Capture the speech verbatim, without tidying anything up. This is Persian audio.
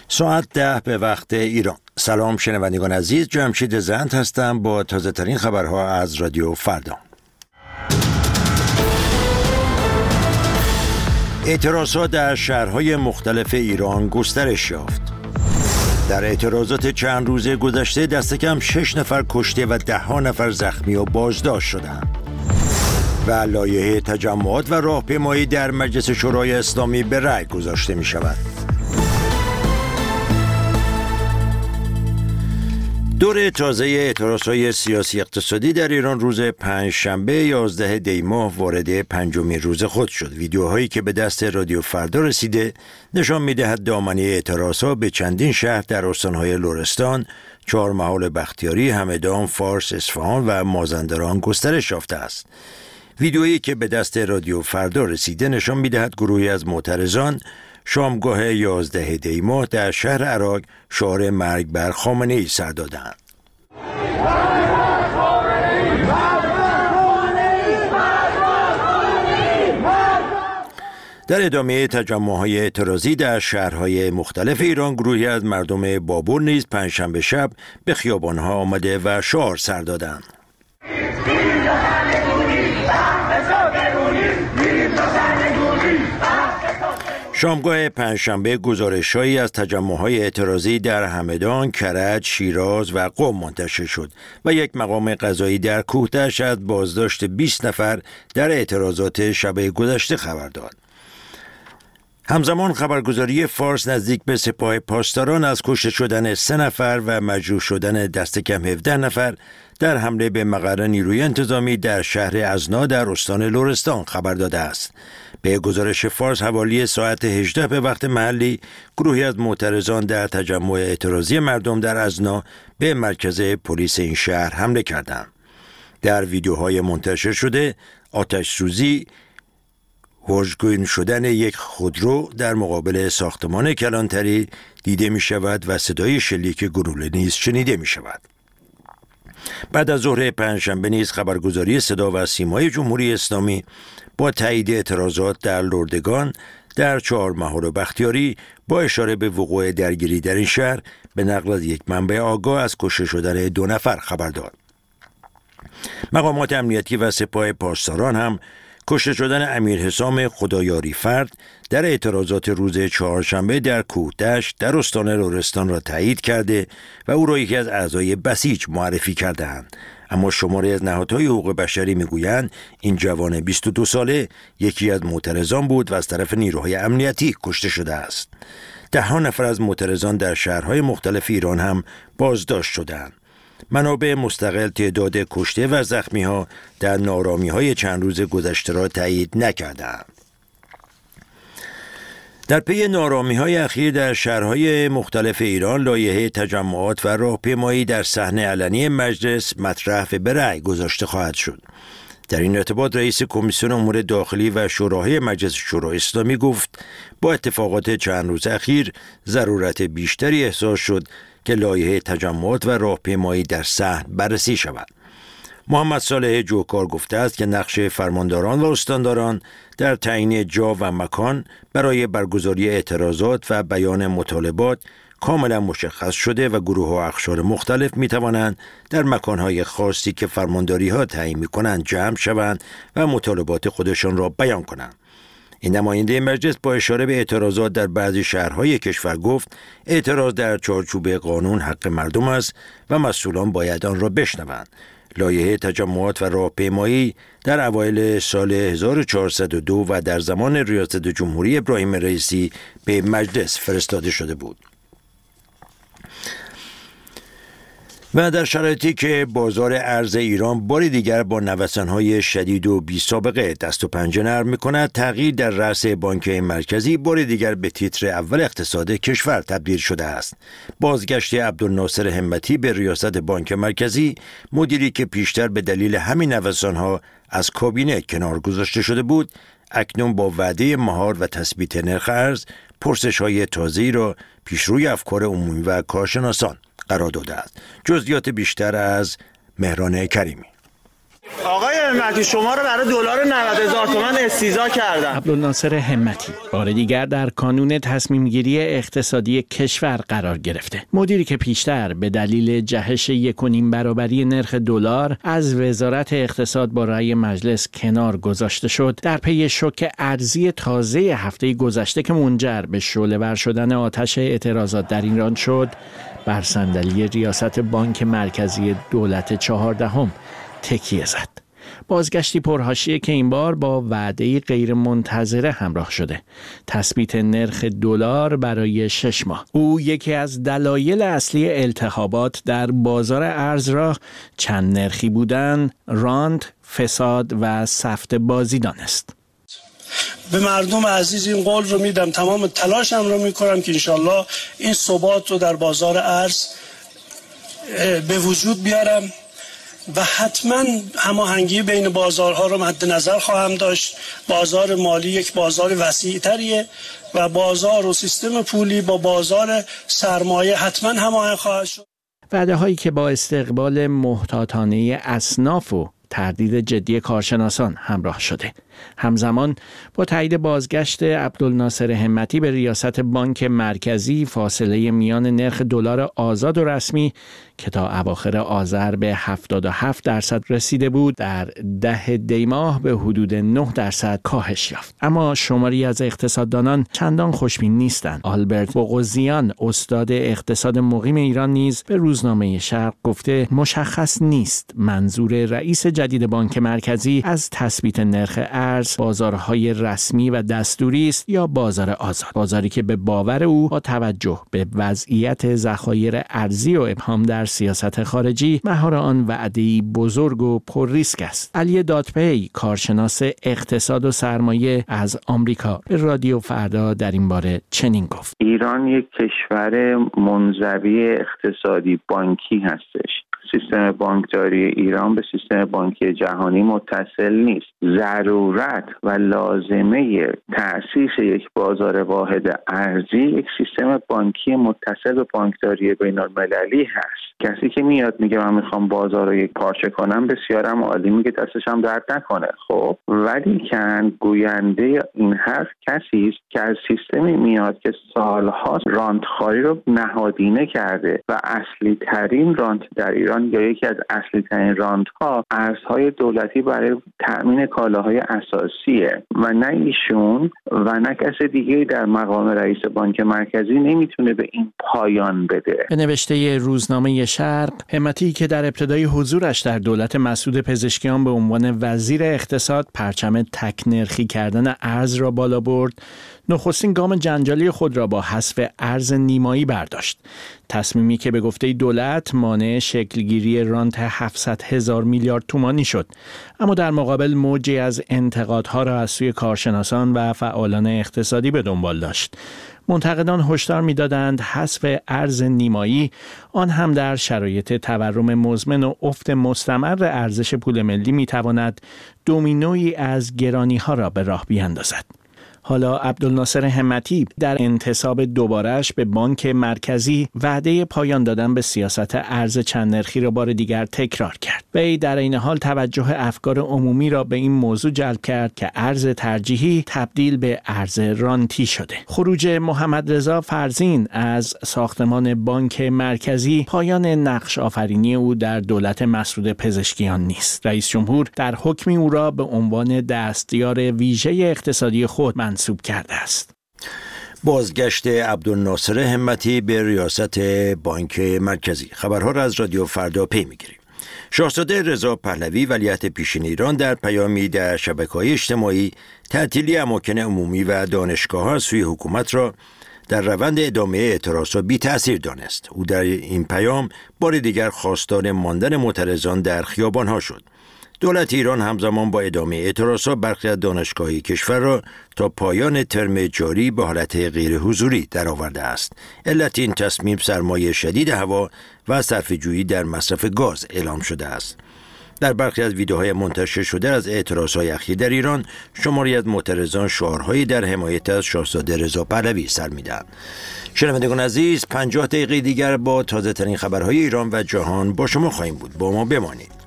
ساعت ده به وقت ایران. سلام شنوندگان عزیز، جمشید زند هستم با تازه ترین خبرها از رادیو فردا. اعتراضات در شهرهای مختلف ایران گسترش یافت. در اعتراضات چند روزه گذشته دست کم شش نفر کشته و ده ها نفر زخمی و بازداشت شدند. و لایحه تجمعات و راهپیمایی در مجلس شورای اسلامی به رأی گذاشته می شود. دور تازه اعتراضهای سیاسی اقتصادی در ایران روز پنجشنبه یازده دی ماه وارد پنجمین روز خود شد. ویدیوهایی که به دست رادیو فردا رسیده نشان می‌دهد دامنه اعتراضها به چندین شهر در استان‌های لرستان، چهارمحال بختیاری، همدان، فارس، اصفهان و مازندران گسترش یافته است. ویدیویی که به دست رادیو فردا رسیده نشان می‌دهد گروهی از معترضان شامگاه یازده دی ماه در شهر عراق شعار مرگ بر خامنه‌ای سر دادند. در ادامه تجمع‌های اعتراضی در شهرهای مختلف ایران گروهی از مردم بابل نیز پنجشنبه شب به خیابان‌ها آمده و شعار سر دادند. شامگاه پنجشنبه گزارش‌هایی از تجمع‌های اعتراضی در همدان، کرج، شیراز و قم منتشر شد و یک مقام قضایی در کوهتش از بازداشت بیست نفر در اعتراضات شب گذشته خبر داد. همزمان خبرگزاری فارس نزدیک به سپاه پاسداران از کشته شدن سه نفر و مجروح شدن دست کم هفده نفر در حمله به مقر نیروی انتظامی در شهر ازنا در استان لرستان خبر داده است. به گزارش فارس حوالی ساعت هجده به وقت محلی گروهی از معترضان در تجمع اعتراضی مردم در ازنا به مرکز پلیس این شهر حمله کردند. در ویدیوهای منتشر شده آتش سوزی، هوشگون شدن یک خودرو در مقابل ساختمان کلانتری دیده می شود و صدای شلیک گلوله نیز شنیده می شود. بعد از ظهر پنجشنبه نیز خبرگزاری صدا و سیمای جمهوری اسلامی با تایید اعتراضات در لردگان در چهارمحال و بختیاری با اشاره به وقوع درگیری در این شهر به نقل از یک منبع آگاه از کشته شدن دو نفر خبر داد. مقامات امنیتی و سپاه پاسداران هم کشته شدن امیر حسام خدایاری فرد در اعتراضات روز چهارشنبه در کوهتش در استان لرستان را تایید کرده و او را یکی از اعضای بسیج معرفی کرده‌اند. اما شماری از نهادهای حقوق بشری میگویند این جوان بیست و دو ساله یکی از معترضان بود و از طرف نیروهای امنیتی کشته شده است. ده ها نفر از معترضان در شهرهای مختلف ایران هم بازداشت شدند. منابع مستقل تعداد کشته و زخمی‌ها در نارامی‌های چند روز گذشته را تایید نکردند. در پی نارامی‌های اخیر در شهرهای مختلف ایران لایحه تجمعات و راهپیمایی در صحنه علنی مجلس مطرح و به رأی گذاشته خواهد شد. در این ارتباط رئیس کمیسیون امور داخلی و شورای مجلس شورای اسلامی گفت با اتفاقات چند روز اخیر ضرورت بیشتری احساس شد که لایحه تجمعات و راهپیمایی در صحن بررسی شود. محمد صالح جوکار گفته است که نقش فرمانداران و استانداران در تعیین جا و مکان برای برگزاری اعتراضات و بیان مطالبات کاملا مشخص شده و گروه و اقشار مختلف می توانند در مکانهای خاصی که فرمانداری ها تعیین می کنند جمع شوند و مطالبات خودشان را بیان کنند. این نماینده مجلس با اشاره به اعتراضات در بعضی شهرهای کشور گفت اعتراض در چارچوب قانون حق مردم است و مسئولان باید آن را بشنوند. لایحه تجمعات و راهپیمایی در اوایل سال هزار و چهارصد و دو و در زمان ریاست جمهوری ابراهیم رئیسی به مجلس فرستاده شده بود. و در شرایطی که بازار ارز ایران بار دیگر با نوسان‌های شدید و بی سابقه دست و پنجه نرم می‌کند، تغییر در رأس بانک مرکزی بار دیگر به تیتر اول اقتصاد کشور تبدیل شده است. بازگشت عبدالناصر همتی به ریاست بانک مرکزی، مدیری که پیشتر به دلیل همین نوسان‌ها از کابینه کنار گذاشته شده بود، اکنون با وعده مهار و تثبیت نرخ ارز پرسش‌های تازه‌ای را پیشروی افکار عمومی و کارشناسان قرار داده است. جزئیات بیشتر از مهران کریمی. آقای همتی شما رو برای دلار نود هزار تومان استیضاح کردن. عبدالناصر همتی بار دیگر در کانون تصمیم گیری اقتصادی کشور قرار گرفته. مدیری که پیشتر به دلیل جهش یک و نیم برابری نرخ دلار از وزارت اقتصاد با رأی مجلس کنار گذاشته شد، در پی شوک ارزی تازه هفته گذشته که منجر به شعله‌ور شدن آتش اعتراضات در ایران شد، بر صندلی ریاست بانک مرکزی دولت چهاردهم تکیه زد. بازگشتی پرحاشیه که این بار با وعده‌ای غیر منتظره همراه شده: تثبیت نرخ دلار برای شش ماه. او یکی از دلایل اصلی التهابات در بازار ارز را چند نرخی بودن، رانت، فساد و سفت بازی دانست. به مردم عزیز این قول رو میدم، تمام تلاشم رو میکنم که انشالله این ثبات رو در بازار ارز به وجود بیارم و حتما هماهنگی بین بازارها رو مد نظر خواهم داشت. بازار مالی یک بازار وسیع‌تریه و بازار و سیستم پولی با بازار سرمایه حتما هماهنگ خواهد شد. وعده هایی که با استقبال محتاطانه اصناف و تردید جدی کارشناسان همراه شده. همزمان با تایید بازگشت عبدالناصر همتی به ریاست بانک مرکزی، فاصله میان نرخ دلار آزاد و رسمی که تا اواخر آذر به هفتاد و هفت درصد رسیده بود، در ده دی ماه به حدود نه درصد کاهش یافت. اما شماری از اقتصاددانان چندان خوشبین نیستند. آلبرت بوغوزیان، استاد اقتصاد مقیم ایران، نیز به روزنامه شرق گفته مشخص نیست منظور رئیس جدید بانک مرکزی از تثبیت نرخ ارز بازارهای رسمی و دستوری است یا بازار آزاد، بازاری که به باور او با توجه به وضعیت ذخایر ارزی و ابهام در سیاست خارجی مهار آن وعده‌ای بزرگ و پر ریسک است. علی دادپی، کارشناس اقتصاد و سرمایه از آمریکا، به رادیو فردا در این باره چنین گفت: ایران یک کشور منزوی اقتصادی بانکی هستش. سیستم بانکداری ایران به سیستم بانکی جهانی متصل نیست. ضرورت و لازمه تأسیس یک بازار واحد ارزی یک سیستم بانکی متصل به بانکداری بین المللی هست. کسی که میاد میگه من میخوام بازار رو یک پارچه کنم، بسیارم عالی، میگه دستش هم درد نکنه. خب ولی کن گوینده این حرف کسی است که از سیستمی میاد که سالها رانتخواری رو نهادینه کرده و اصلی ترین رانت در ایران یا یکی از اصلی ترین رانت ها ارزهای دولتی برای تأمین کالاهای اساسیه و نه ایشون و نه کس دیگه در مقام رئیس بانک مرکزی نمیتونه به این پایان بده. به نوشته روزنامه شرق، همتی که در ابتدای حضورش در دولت مسعود پزشکیان به عنوان وزیر اقتصاد پرچم تک‌نرخی کردن ارز را بالا برد، نخستین گام جنجالی خود را با حذف ارز نیمایی برداشت. تصمیمی که به گفته دولت مانع شکلگیری رانت هفتصد هزار میلیارد تومانی شد، اما در مقابل موجی از انتقادها را از سوی کارشناسان و فعالان اقتصادی به دنبال داشت. منتقدان هشدار می‌دادند حذف ارز نیمایی، آن هم در شرایط تورم مزمن و افت مستمر ارزش پول ملی، می‌تواند دومینویی از گرانی‌ها را به راه بیاندازد. حالا عبدالناصر همتی در انتصاب دوبارش به بانک مرکزی وعده پایان دادن به سیاست ارز چند نرخی را بار دیگر تکرار کرد. وی در این حال توجه افکار عمومی را به این موضوع جلب کرد که ارز ترجیحی تبدیل به ارز رانتی شده. خروج محمد رضا فرزین از ساختمان بانک مرکزی پایان نقش آفرینی او در دولت مسعود پزشکیان نیست. رئیس جمهور در حکمی او را به عنوان دستیار ویژه اقتصادی خود منصوب کرده است. بازگشت عبدالناصر همتی به ریاست بانک مرکزی. خبرها را از رادیو فردا پی میگیریم. شاهزاده رضا پهلوی ولیعهد پیشین ایران در پیامی در شبکه‌های اجتماعی تعطیلی اماکن عمومی و دانشگاه‌ها از سوی حکومت را در روند ادامه اعتراضات بی تأثیر دانست. او در این پیام بار دیگر خواستار ماندن معترضان در خیابان‌ها شد. دولت ایران همزمان با ادامه اعتراضات برخی از دانشگاه‌های کشور را تا پایان ترم جاری به حالت غیر حضوری درآورده است. علت این تصمیم سرمایه شدید هوا و صرفه‌جویی در مصرف گاز اعلام شده است. در برخی از ویدیوهای منتشر شده از اعتراضهای اخیر در ایران، شماری از معترضان شعارهایی در حمایت از شاهزاده رضا پهلوی سر می‌دهند. شنوندگان عزیز، پنجاه دقیقه دیگر با تازه‌ترین خبرهای ایران و جهان با شما خواهیم بود. با ما بمانید.